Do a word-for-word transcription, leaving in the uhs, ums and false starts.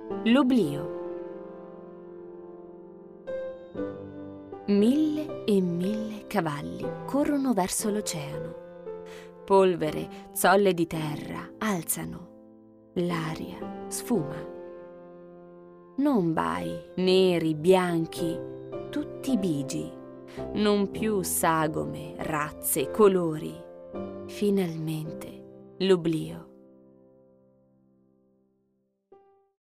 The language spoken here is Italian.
L'oblio. Mille e mille cavalli corrono verso l'oceano. Polvere, zolle di terra alzano. L'aria sfuma. Non bai, neri, bianchi, tutti bigi. Non più sagome, razze, colori. Finalmente l'oblio